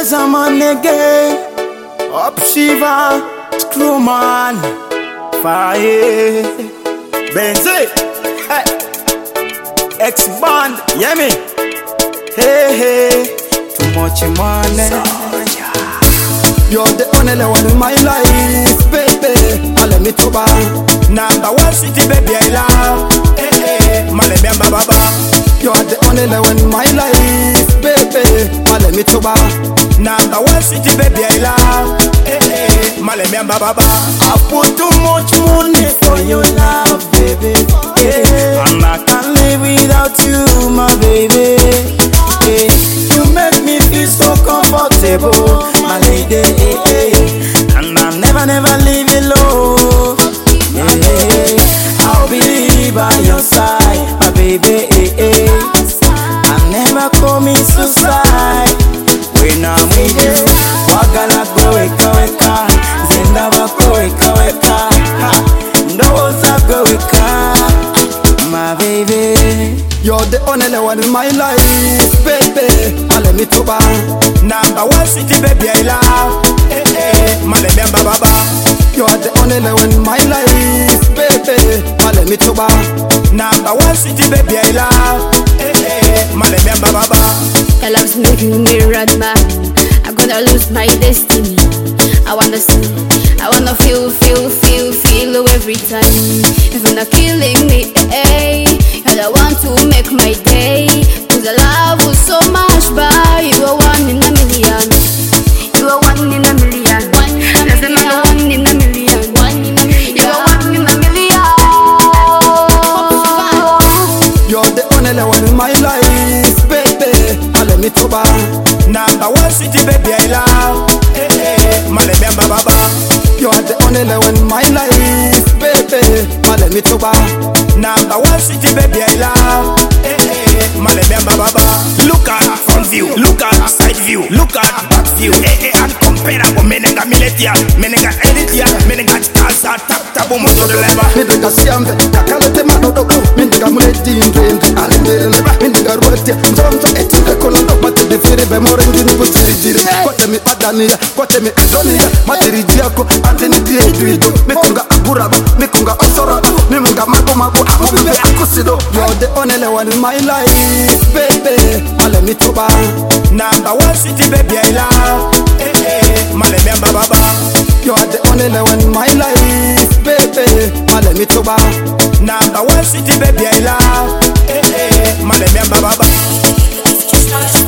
Zaman again. Up Shiva, Screwman, Fire, Benzi, hey. X-Band, yeah me. Hey, hey, too much money. You're the only one in my life, baby. Let me to buy. #1 city, baby, I love. Hey, hey, Malembe Baba. You're the only one in my life, baby. Let me to buy. #1 city, baby, I love. Hey, hey, Malembe Baba. I put too much money for your love, baby. Hey, and I can't live without you, my baby. Hey, you make me feel so comfortable, my lady. Hey, hey, and I'll never leave you alone. Hey, I'll be by your side, my baby. Hey, I'll never commit suicide when I'm with you. Wagala go weka, zendaba go weka, ndoza go weka, my baby. You're the only one in my life, baby. Let me to buy. #1 city, baby, I love. Hey, hey, Malembe Baba. You're the only one in my life, baby. Let me to buy. #1 city, baby, I love. Hey, hey, Malembe Baba. Your love's making me run mad. I'm gonna lose my destiny. I wanna see, I wanna feel every time. Even not killing me, eh? And I want to make my day. Cause the love was so much, but you are one in a million. You are one in a million. There's another one in a million. You are one in a million. You're the only one in my life, baby. Let me to buy. #1 city, baby, I love. Hey, hey, Malembe Baba. You're the only one in my life, baby. Let me to buy. #1 city, baby, I love. Hey, hey, Malembe Baba. Look at front view, look at side view, look at back view. Hey, hey, and compare. Menenga miletian, menenga editia, menenga casa, tabu moto de leva. Menenga siambe, kakalete madodo. Menenga muleti indrende, alindele. Menenga ruetia, mzonzo etike kolondo. Mate de fere be more ndini kutiri jiri. Kote mi adania, kote mi adonia. Matiri jiako, anteni die iduido. Mekunga aguraba, mekunga osoraba. Memunga mago, amubibe akusido. You're the only one in my life, baby. Let me to buy. #1 city, baby, I love. Hey, hey, Malembe Baba. You're the only one in my life, baby. Let me to buy. #1 city, baby, I love. Hey, hey, Malembe Baba.